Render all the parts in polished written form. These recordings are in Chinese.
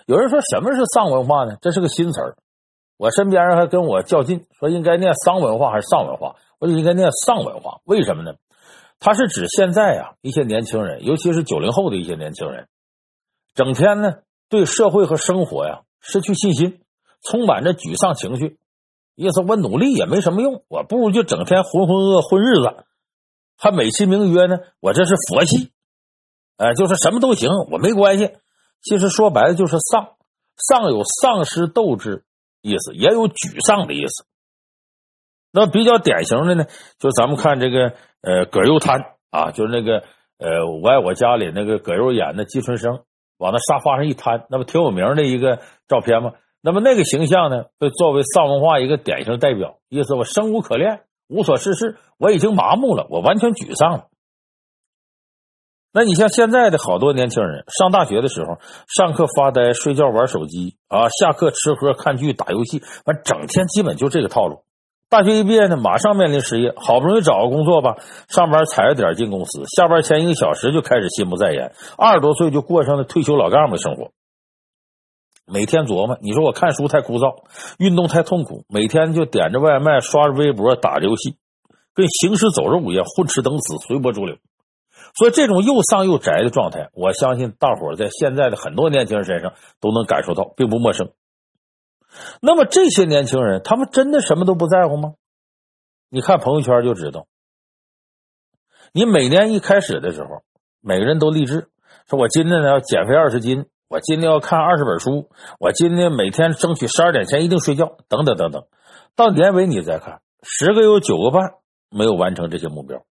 有人说什么是丧文化呢？这是个新词儿。我身边人还跟我较劲，说应该念丧文化还是丧文化？我就应该念丧文化。为什么呢？它是指现在啊一些年轻人，尤其是90后的一些年轻人，整天呢对社会和生活呀失去信心，充满着沮丧情绪。意思我努力也没什么用，我不如就整天浑浑噩混日子，还美其名曰呢我这是佛系，就是什么都行，我没关系。其实说白了就是丧，丧有丧失斗志意思，也有沮丧的意思。那比较典型的呢，就咱们看这个葛优瘫啊，就是那个我爱我家里那个葛优演的季春生，往那沙发上一瘫，那么挺有名的一个照片嘛。那么那个形象呢，被作为丧文化一个典型代表，意思我生无可恋，无所事事，我已经麻木了，我完全沮丧了。那你像现在的好多年轻人，上大学的时候，上课发呆、睡觉、玩手机啊，下课吃喝、看剧、打游戏，完整天基本就这个套路。大学一毕业呢，马上面临失业，好不容易找个工作吧，上班踩着点进公司，下班前1个小时就开始心不在焉，20多岁就过上了退休老干部生活。每天琢磨，你说我看书太枯燥，运动太痛苦，每天就点着外卖，刷着微博，打着游戏，跟行尸走肉一样，混吃等死，随波逐流。所以这种又丧又宅的状态，我相信大伙儿在现在的很多年轻人身上都能感受到，并不陌生。那么这些年轻人，他们真的什么都不在乎吗？你看朋友圈就知道。你每年一开始的时候，每个人都励志，说我今天呢要减肥20斤，我今天要看20本书，我今天每天争取12点前一定睡觉，等等等等。到年尾你再看，10个有9个半没有完成这些目标。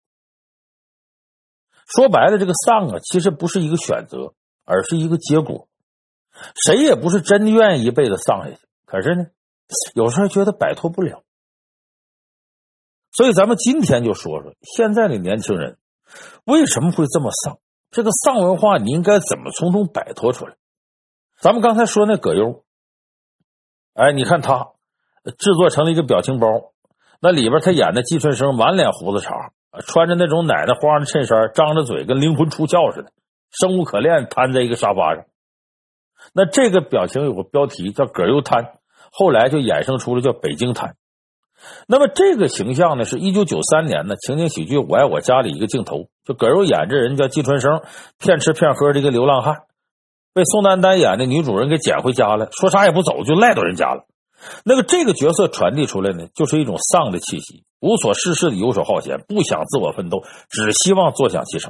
说白了，这个丧啊，其实不是一个选择，而是一个结果。谁也不是真愿意一辈子丧下去，可是呢，有时候觉得摆脱不了。所以咱们今天就说说现在的年轻人为什么会这么丧，这个丧文化你应该怎么从中摆脱出来。咱们刚才说那葛优，你看他制作成了一个表情包，那里边他演的季春生满脸胡子茬，穿着那种奶奶花的衬衫，张着嘴跟灵魂出窍似的，生无可恋，瘫在一个沙发上。那这个表情有个标题叫葛优瘫，后来就衍生出了叫北京瘫。那么这个形象呢，是1993年呢情景喜剧《我爱我家》里一个镜头，就葛优演这人叫季春生，骗吃骗喝的一个流浪汉，被宋丹丹演的女主人给捡回家了，说啥也不走，就赖到人家了。那个这个角色传递出来呢，就是一种丧的气息，无所事事的游手好闲，不想自我奋斗，只希望坐享其成。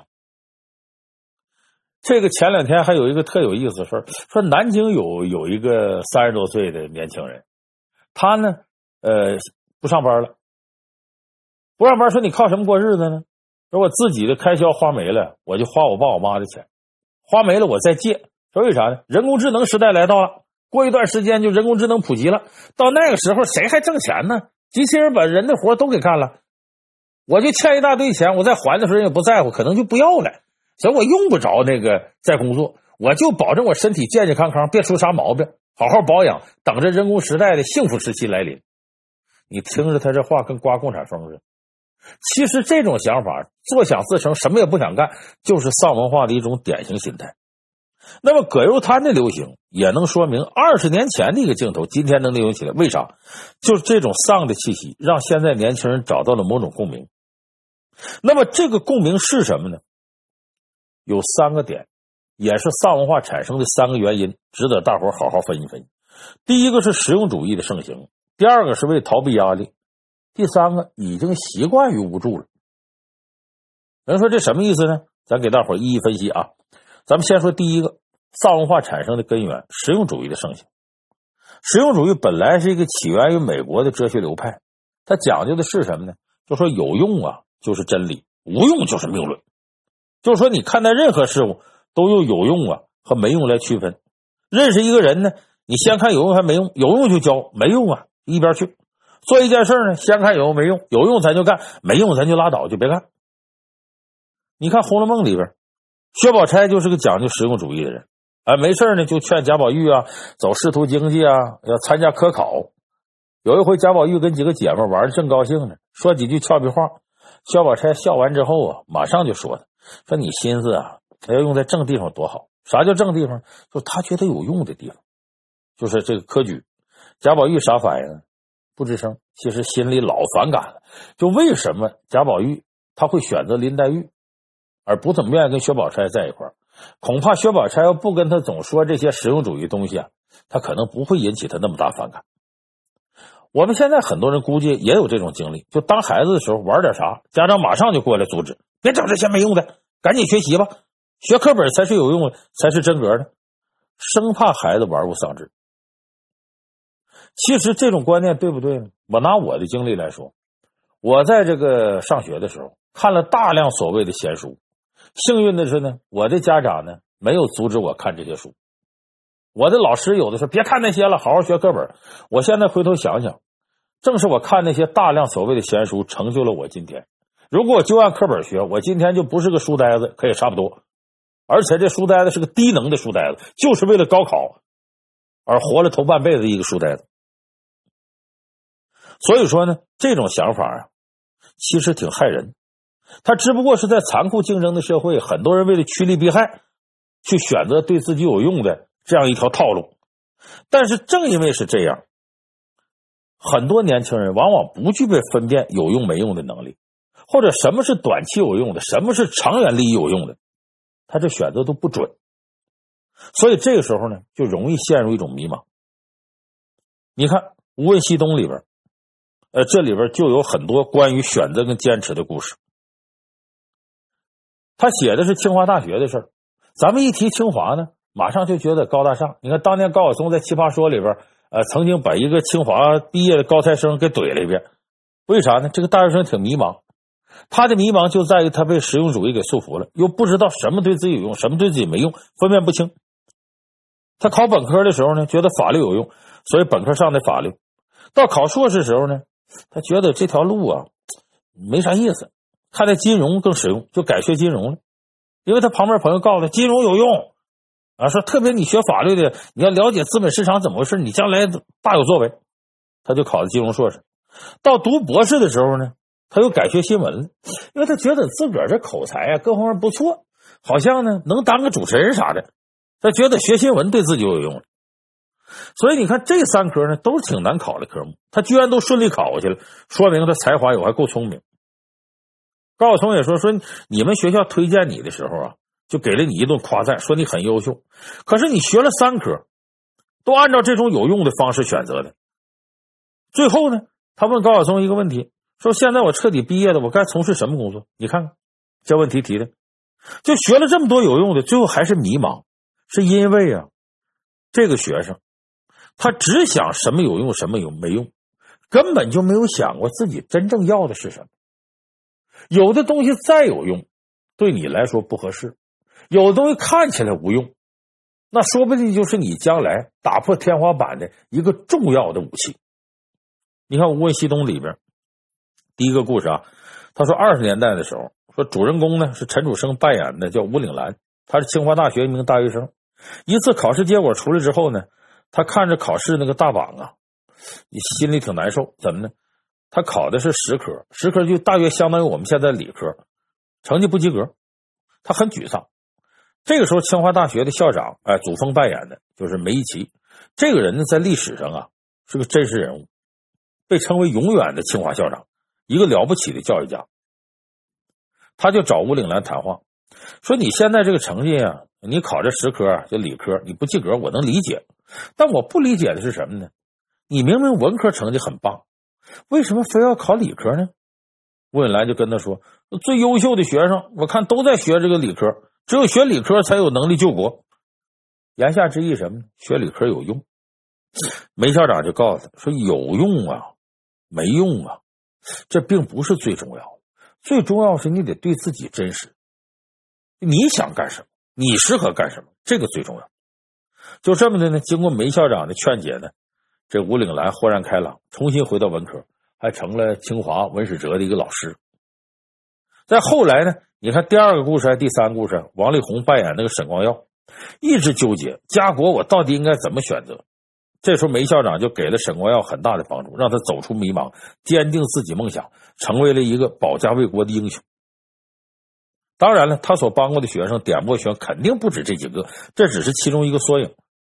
这个前2天还有一个特有意思的事儿，说南京有一个30多岁的年轻人，他呢不上班了，不上班，说你靠什么过日子呢？说我自己的开销花没了，我就花我爸我妈的钱，花没了我再借。说为啥呢？人工智能时代来到了，过一段时间就人工智能普及了，到那个时候谁还挣钱呢？机器人把人的活都给干了，我就欠一大堆钱，我再还的时候也不在乎，可能就不要了，所以我用不着那个再工作，我就保证我身体健健康康，别出啥毛病，好好保养，等着人工时代的幸福时期来临。你听着他这话跟刮共产风似的。其实这种想法，坐享自成，什么也不想干，就是丧文化的一种典型心态。那么葛优瘫的流行也能说明20年前的一个镜头今天能利用起来，为啥？就是这种丧的气息让现在年轻人找到了某种共鸣。那么这个共鸣是什么呢？有3个点，也是丧文化产生的3个原因，值得大伙好好分析分析。第一个是实用主义的盛行，第二个是为逃避压力，第3个已经习惯于无助了。人说这什么意思呢？咱给大伙一一分析啊。咱们先说第一个，丧文化产生的根源，实用主义的盛行。实用主义本来是一个起源于美国的哲学流派，它讲究的是什么呢？就说有用啊就是真理，无用就是谬论。就是说你看待任何事物都用有用啊和没用来区分。认识一个人呢，你先看有用还没用，有用就教，没用啊一边去。做一件事呢，先看有用没用，有用咱就干，没用咱就拉倒，就别干。你看《红楼梦》里边，薛宝钗就是个讲究实用主义的人，没事呢就劝贾宝玉啊走仕途经济啊，要参加科考。有一回贾宝玉跟几个姐妹玩得正高兴呢，说几句俏皮话，薛宝钗笑完之后啊，马上就说说你心思啊要用在正地方多好。啥叫正地方？就他觉得有用的地方。 就是这个科举，贾宝玉啥反应呢？不吱声，其实心里老反感了。就为什么贾宝玉他会选择林黛玉，而不怎么愿意跟薛宝钗在一块儿？恐怕薛宝钗要不跟他总说这些实用主义东西啊，他可能不会引起他那么大反感。我们现在很多人估计也有这种经历，就当孩子的时候玩点啥，家长马上就过来阻止，别整这些没用的，赶紧学习吧，学课本才是有用的，才是真格的，生怕孩子玩物丧志。其实这种观念对不对呢？我拿我的经历来说，我在这个上学的时候看了大量所谓的闲书，幸运的是呢，我的家长呢没有阻止我看这些书。我的老师有的说别看那些了，好好学课本。我现在回头想想，正是我看那些大量所谓的闲书成就了我今天。如果我就按课本学，我今天就不是个书呆子，可也差不多。而且这书呆子是个低能的书呆子，就是为了高考而活了头半辈子的一个书呆子。所以说呢，这种想法啊，其实挺害人。他只不过是在残酷竞争的社会，很多人为了趋利避害，去选择对自己有用的这样一条套路。但是正因为是这样，很多年轻人往往不具备分辨有用没用的能力，或者什么是短期有用的，什么是长远利益有用的，他这选择都不准。所以这个时候呢，就容易陷入一种迷茫。你看《无问西东》里边，这里边就有很多关于选择跟坚持的故事。他写的是清华大学的事儿，咱们一提清华呢，马上就觉得高大上。你看当年高晓松在《奇葩说》里边，曾经把一个清华毕业的高材生给怼了一遍。为啥呢？这个大学生挺迷茫，他的迷茫就在于他被实用主义给束缚了，又不知道什么对自己有用，什么对自己没用，分辨不清。他考本科的时候呢，觉得法律有用，所以本科上的法律。到考硕士的时候呢，他觉得这条路啊没啥意思，看待金融更实用，就改学金融了。因为他旁边朋友告诉他金融有用啊，说特别你学法律的，你要了解资本市场怎么回事，你将来大有作为。他就考了金融硕士。到读博士的时候呢，他又改学新闻了，因为他觉得自个儿这口才啊各方面不错，好像呢能当个主持人啥的，他觉得学新闻对自己有用。所以你看这三科呢都是挺难考的科目，他居然都顺利考过去了，说明他才华有，还够聪明。高晓松也说你们学校推荐你的时候啊，就给了你一顿夸赞，说你很优秀。可是你学了三科，都按照这种有用的方式选择的。最后呢，他问高晓松一个问题，说现在我彻底毕业了，我该从事什么工作？你看看这问题提的，就学了这么多有用的，最后还是迷茫，是因为啊，这个学生他只想什么有用什么没用，根本就没有想过自己真正要的是什么。有的东西再有用，对你来说不合适；有的东西看起来无用，那说不定就是你将来打破天花板的一个重要的武器。你看《无问西东》里边第一个故事啊，他说20年代的时候，说主人公呢是陈楚生扮演的叫吴岭澜，他是清华大学一名大学生。一次考试结果出来之后呢，他看着考试那个大榜啊，心里挺难受。怎么呢？他考的是10科，10科就大约相当于我们现在理科，成绩不及格，他很沮丧。这个时候清华大学的校长祖峰扮演的就是梅贻琦，这个人呢在历史上啊是个真实人物，被称为永远的清华校长，一个了不起的教育家。他就找吴岭澜谈话，说你现在这个成绩啊，你考这10科就理科你不及格我能理解，但我不理解的是什么呢？你明明文科成绩很棒，为什么非要考理科呢？吴岭澜就跟他说，最优秀的学生我看都在学这个理科，只有学理科才有能力救国。言下之意什么呢？学理科有用。梅校长就告诉他说，有用啊没用啊，这并不是最重要的，最重要是你得对自己真实，你想干什么，你适合干什么，这个最重要。就这么的呢，经过梅校长的劝解呢，这吴岭澜豁然开朗，重新回到文科，还成了清华文史哲的一个老师。在后来呢，你看第二个故事还第三个故事，王力宏扮演那个沈光耀一直纠结家国我到底应该怎么选择。这时候梅校长就给了沈光耀很大的帮助，让他走出迷茫，坚定自己梦想，成为了一个保家卫国的英雄。当然了，他所帮过的学生点拨学肯定不止这几个，这只是其中一个缩影。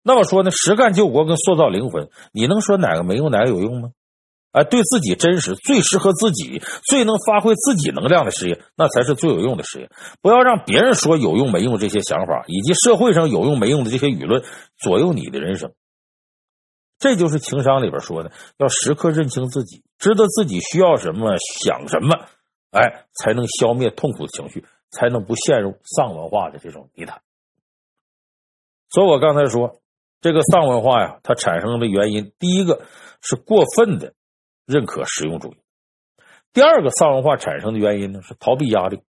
那么说呢，实干救国跟塑造灵魂，你能说哪个没用，哪个有用吗？对自己真实、最适合自己、最能发挥自己能量的事业，那才是最有用的事业。不要让别人说有用没用这些想法，以及社会上有用没用的这些舆论左右你的人生。这就是情商里边说的，要时刻认清自己，知道自己需要什么，想什么，才能消灭痛苦的情绪，才能不陷入丧文化的这种泥潭。所以我刚才说，这个丧文化呀，它产生的原因，第一个是过分的认可实用主义，第二个丧文化产生的原因呢是逃避压力。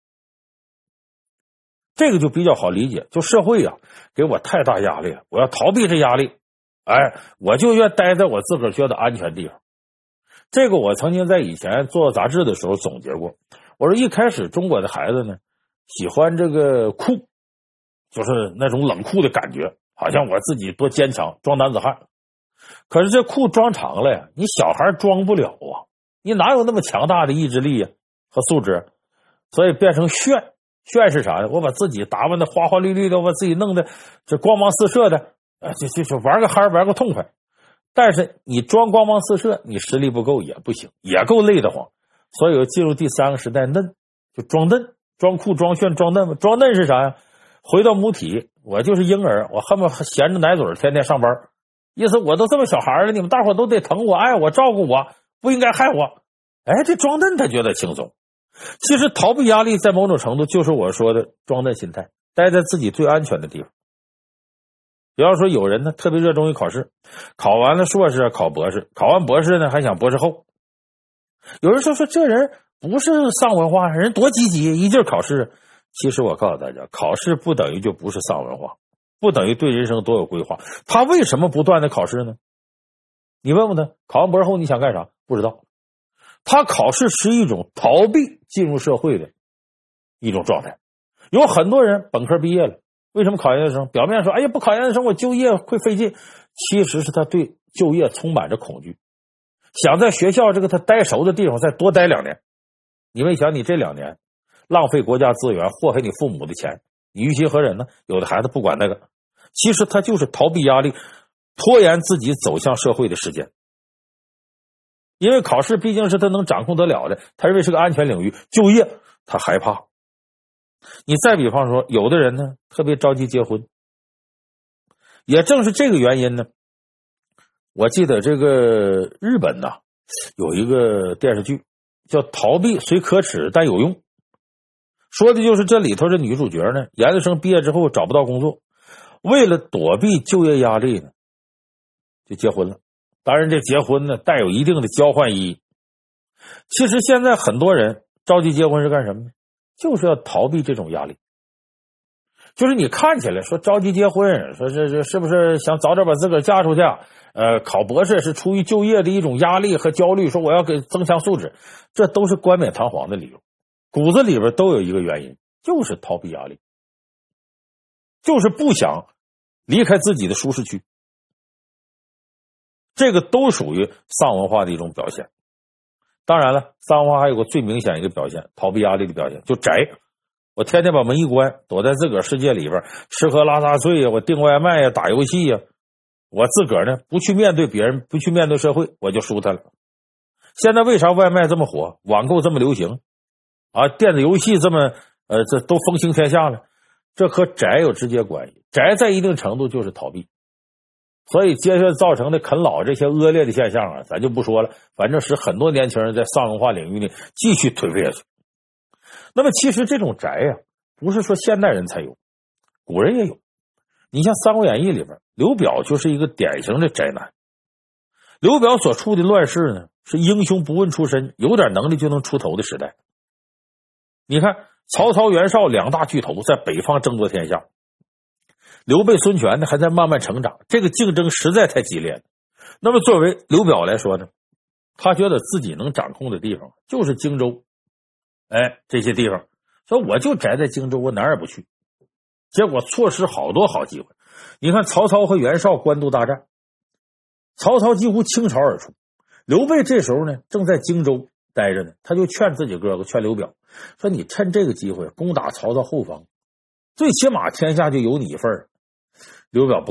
这个就比较好理解，就社会啊给我太大压力了，我要逃避这压力，我就愿待在我自个儿觉得安全地方。这个我曾经在以前做杂志的时候总结过，我说一开始中国的孩子呢喜欢这个酷，就是那种冷酷的感觉，好像我自己多坚强，装男子汉。可是这酷装长了呀，你小孩装不了啊，你哪有那么强大的意志力呀和素质？所以变成炫。炫是啥呢？我把自己打扮的花花绿绿的，我把自己弄的这光芒四射的，就玩个嗨，玩个痛快。但是你装光芒四射，你实力不够也不行，也够累得慌。所以进入第三个时代，嫩就装嫩，装酷，装炫，装嫩。装嫩是啥呀？回到母体，我就是婴儿，我恨不得闲着奶嘴天天上班，意思我都这么小孩了，你们大伙都得疼我，爱我，照顾我，不应该害我。这装嫩他觉得轻松。其实逃避压力在某种程度就是我说的装嫩心态，待在自己最安全的地方。比方说有人呢特别热衷于考试，考完了硕士考博士，考完博士呢还想博士后。有人说这人不是丧文化，人多积极，一劲儿考试。其实我告诉大家，考试不等于就不是丧文化，不等于对人生多有规划。他为什么不断的考试呢？你问问他，考完博士后你想干啥？不知道。他考试是一种逃避进入社会的一种状态。有很多人本科毕业了，为什么考研究生？表面说不考研究生我就业会费劲，其实是他对就业充满着恐惧，想在学校这个他待熟的地方再多待2年。你们想，你这2年浪费国家资源，祸害你父母的钱，你于心何忍呢？有的孩子不管那个，其实他就是逃避压力，拖延自己走向社会的时间。因为考试毕竟是他能掌控得了的，他认为是个安全领域，就业他害怕。你再比方说，有的人呢特别着急结婚，也正是这个原因呢，我记得这个日本呐有一个电视剧叫《逃避虽可耻但有用》，说的就是这里头的女主角呢，研究生毕业之后找不到工作，为了躲避就业压力呢，就结婚了。当然这结婚呢带有一定的交换意义。其实现在很多人着急结婚是干什么呢？就是要逃避这种压力。就是你看起来说着急结婚，说这是不是想早点把自个儿嫁出去？考博士是出于就业的一种压力和焦虑，说我要给增强素质，这都是冠冕堂皇的理由。骨子里边都有一个原因，就是逃避压力，就是不想离开自己的舒适区。这个都属于丧文化的一种表现。当然了，丧文化还有个最明显一个表现，逃避压力的表现，就宅。我天天把门一关，躲在自个儿世界里边，吃喝拉撒睡呀，我订外卖呀，打游戏呀，我自个儿呢不去面对别人，不去面对社会，我就舒坦了。现在为啥外卖这么火，网购这么流行电子游戏这么这都风行天下了？这和宅有直接关系。宅在一定程度就是逃避，所以接下来造成的啃老这些恶劣的现象咱就不说了，反正使很多年轻人在丧文化领域里继续颓废下去。那么其实这种宅不是说现代人才有，古人也有。你像《三国演义》里边，刘表就是一个典型的宅男。刘表所处的乱世呢，是英雄不问出身，有点能力就能出头的时代。你看曹操、袁绍2大巨头在北方争夺天下，刘备、孙权呢还在慢慢成长，这个竞争实在太激烈了。那么作为刘表来说呢，他觉得自己能掌控的地方就是荆州，这些地方，所以我就宅在荆州，我哪儿也不去。结果错失好多好机会。你看曹操和袁绍官渡大战，曹操几乎倾巢而出，刘备这时候呢正在荆州待着呢，他就劝自己哥哥，劝刘表说，你趁这个机会攻打曹操后方，最起码天下就有你一份。刘表不干，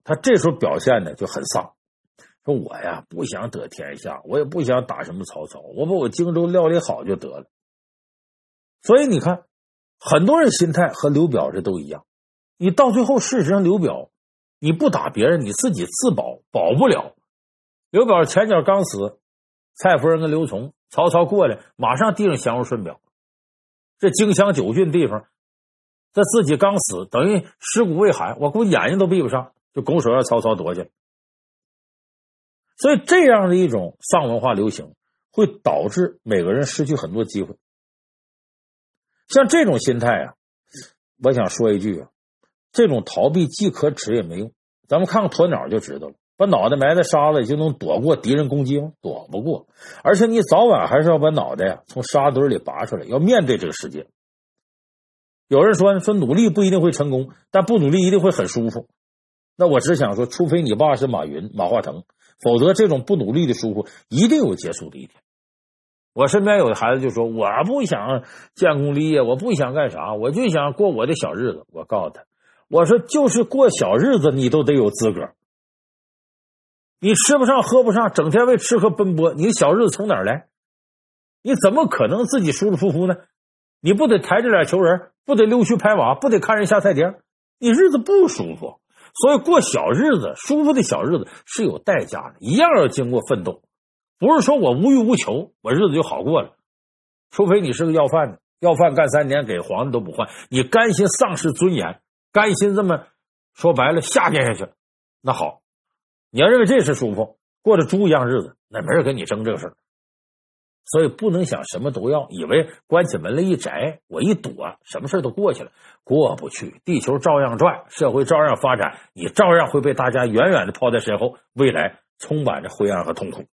他这时候表现的就很丧，说我呀不想得天下，我也不想打什么曹操，我把我荆州料理好就得了。所以你看，很多人心态和刘表这都一样，你到最后事实上刘表你不打别人，你自己自保保不了。刘表前脚刚死，蔡夫人跟刘琮，曹操过来马上递上降如顺表。这荆襄9郡地方，他自己刚死，等于尸骨未寒，我估计眼睛都闭不上，就拱手让曹操夺去了。所以这样的一种丧文化流行，会导致每个人失去很多机会。像这种心态啊，我想说一句啊，这种逃避既可耻也没用。咱们看看鸵鸟就知道了，把脑袋埋在沙子里就能躲过敌人攻击吗？躲不过。而且你早晚还是要把脑袋从沙堆里拔出来，要面对这个世界。有人说努力不一定会成功，但不努力一定会很舒服。那我只想说，除非你爸是马云、马化腾，否则这种不努力的舒服一定有结束的一天。我身边有的孩子就说，我不想建功立业，我不想干啥，我就想过我的小日子。我告诉他，我说就是过小日子你都得有资格。你吃不上喝不上，整天为吃喝奔波，你的小日子从哪儿来？你怎么可能自己舒舒服服呢？你不得抬着脸求人，不得溜须拍马，不得看人下菜碟，你日子不舒服。所以过小日子，舒服的小日子是有代价的，一样要经过奋斗。不是说我无欲无求，我日子就好过了。除非你是个要饭的，要饭干3年给皇帝都不换，你甘心丧失尊严，甘心这么说白了下垫下去，那好，你要认为这是舒服，过着猪一样日子，那没人跟你争这个事儿。所以不能想什么都要，以为关起门来一宅，我一躲，什么事都过去了，过不去。地球照样转，社会照样发展，你照样会被大家远远的抛在身后，未来充满着灰暗和痛苦。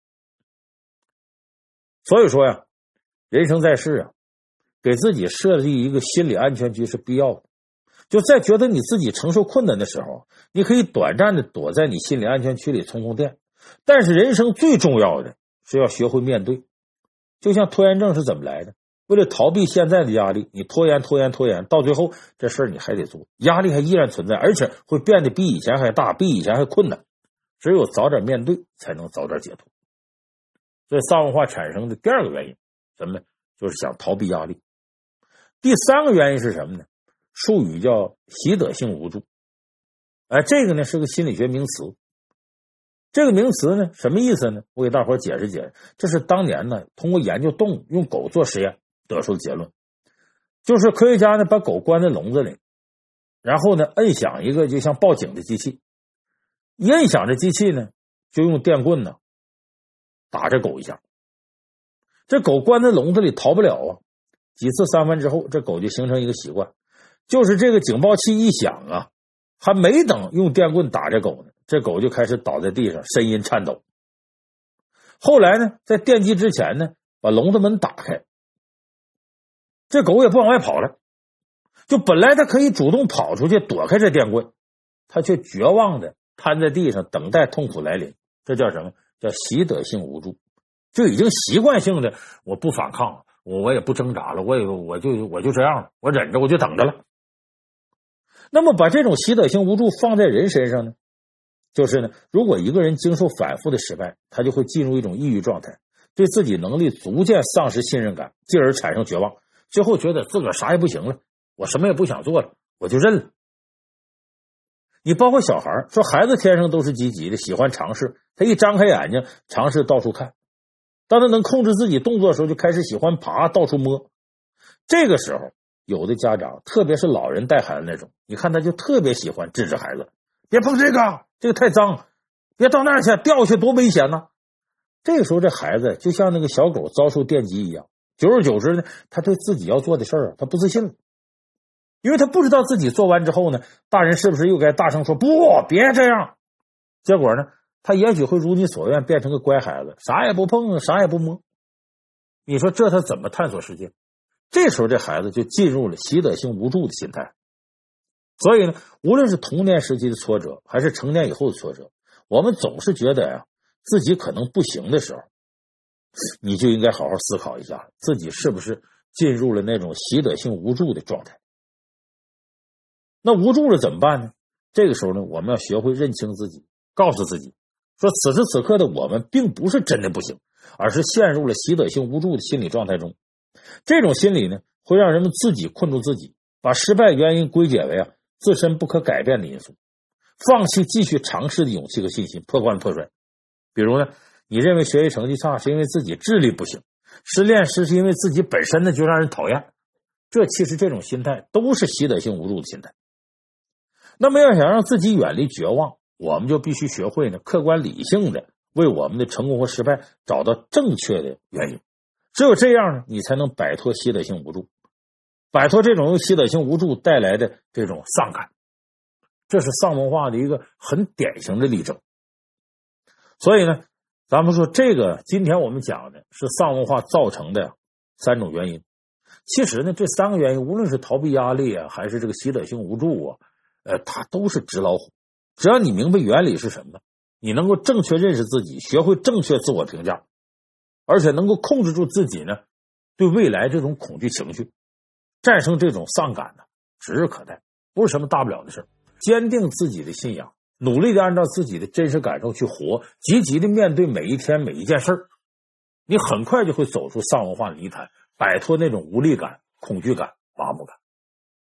所以说呀，人生在世啊，给自己设立一个心理安全区是必要的。就在觉得你自己承受困难的时候，你可以短暂的躲在你心理安全区里充充电，但是人生最重要的是要学会面对。就像拖延症是怎么来的？为了逃避现在的压力，你拖延，到最后这事儿你还得做，压力还依然存在，而且会变得比以前还大，比以前还困难。只有早点面对，才能早点解脱。所以丧文化产生的第二个原因什么呢？就是想逃避压力。第三个原因是什么呢？术语叫习得性无助。这个呢是个心理学名词。这个名词呢什么意思呢？我给大伙解释解释。这是当年呢通过研究动物，用狗做实验得出的结论。就是科学家呢把狗关在笼子里，然后呢摁响一个就像报警的机器，一摁响这机器呢就用电棍呢打这狗一下。这狗关在笼子里逃不了啊，几次3番之后，这狗就形成一个习惯，就是这个警报器一响啊，还没等用电棍打这狗呢，这狗就开始倒在地上呻吟颤抖。后来呢在电击之前呢把笼子门打开，这狗也不往外跑了，就本来它可以主动跑出去躲开这电棍，它却绝望的瘫在地上等待痛苦来临。这叫什么？叫习得性无助。就已经习惯性的我不反抗，我也不挣扎了，我就这样了，我忍着，我就等着了。那么把这种习得性无助放在人身上呢，就是呢，如果一个人经受反复的失败，他就会进入一种抑郁状态，对自己能力逐渐丧失信任感，进而产生绝望，最后觉得自个儿啥也不行了，我什么也不想做了，我就认了。你包括小孩说，孩子天生都是积极的，喜欢尝试，他一张开眼睛尝试到处看，当他能控制自己动作的时候，就开始喜欢爬，到处摸。这个时候有的家长，特别是老人带孩子那种，你看他就特别喜欢制止孩子，别碰这个，这个太脏，别到那儿去，掉下去多危险呢。这个时候这孩子就像那个小狗遭受电击一样，久而久之呢，他对自己要做的事儿他不自信了，因为他不知道自己做完之后呢，大人是不是又该大声说不，别这样。结果呢，他也许会如你所愿变成个乖孩子，啥也不碰，啥也不摸。你说这他怎么探索世界？这时候这孩子就进入了习得性无助的心态。所以呢，无论是童年时期的挫折还是成年以后的挫折，我们总是觉得自己可能不行的时候，你就应该好好思考一下，自己是不是进入了那种习得性无助的状态。那无助了怎么办呢？ 这个时候呢，我们要学会认清自己，告诉自己说，此时此刻的我们并不是真的不行，而是陷入了习得性无助的心理状态中。这种心理呢，会让人们自己困住自己，把失败原因归结为自身不可改变的因素，放弃继续尝试的勇气和信心，破罐破摔。比如呢，你认为学习成绩差是因为自己智力不行，失恋是因为自己本身呢就让人讨厌，其实这种心态都是习得性无助的心态。那么要想让自己远离绝望，我们就必须学会呢客观理性的为我们的成功和失败找到正确的原因。只有这样呢，你才能摆脱习得性无助，摆脱这种由习得性无助带来的这种丧感。这是丧文化的一个很典型的例证。所以呢，咱们说这个今天我们讲的是丧文化造成的3种原因。其实呢，这3个原因无论是逃避压力还是这个习得性无助它都是纸老虎。只要你明白原理是什么，你能够正确认识自己，学会正确自我评价，而且能够控制住自己呢对未来这种恐惧情绪，战胜这种丧感呢指日可待，不是什么大不了的事。坚定自己的信仰，努力的按照自己的真实感受去活，积极的面对每一天每一件事，你很快就会走出丧文化的泥潭，摆脱那种无力感、恐惧感、麻木感。